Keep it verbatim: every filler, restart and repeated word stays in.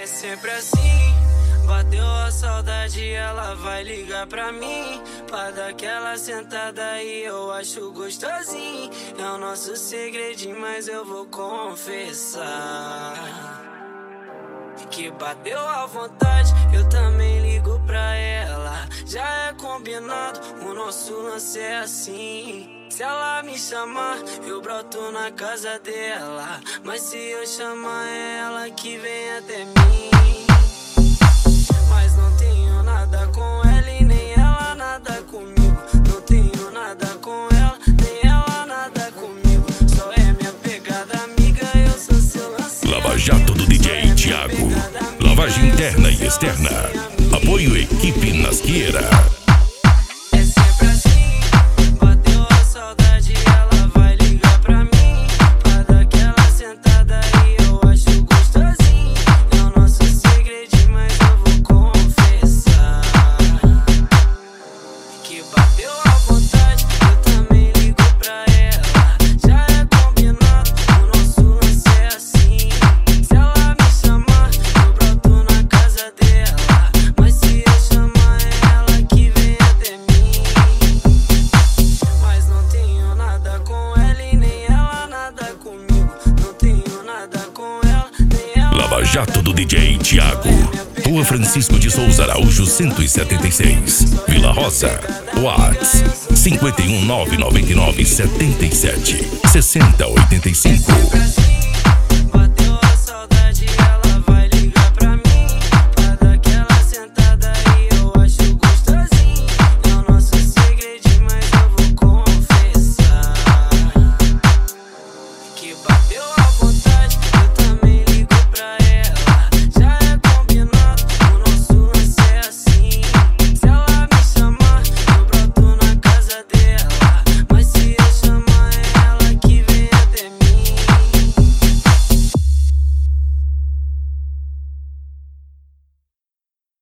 É sempre assim, bateu a saudade, ela vai ligar pra mim, pra dar aquela sentada e eu acho gostosinho. É o nosso segredinho, mas eu vou confessar que bateu à vontade, eu também ligo pra ela. Já é combinado, o nosso lance é assim. Se ela me chamar, eu broto na casa dela, mas se eu chamar, é ela que vem até mim. Mas não tenho nada com ela e nem ela nada comigo. Não tenho nada com ela, nem ela nada comigo. Só é minha pegada amiga, eu sou seu lance. Lava Jato do D J Thiago. Lavagem interna e externa. Apoio Equipe Nasqueira. É sempre assim, bateu a saudade, ela vai ligar pra mim, pra dar aquela sentada e eu acho gostosinho. É o nosso segredinho, mas eu vou confessar que bateu à vontade, eu também ligo pra ela. Já é combinado, o nosso lance é assim. Se ela me chamar, eu broto na casa dela, mas se eu chamar, é ela que vem até mim. Mas não tenho nada com ela e nem ela nada comigo. Não tenho nada com ela, nem ela. Lava Jato do D J Thiago. Rua Francisco de Souza Araújo, cento e setenta e seis, Vila Rosa. WhatsApp cinco um nove nove nove sete sete, seis zero oito cinco.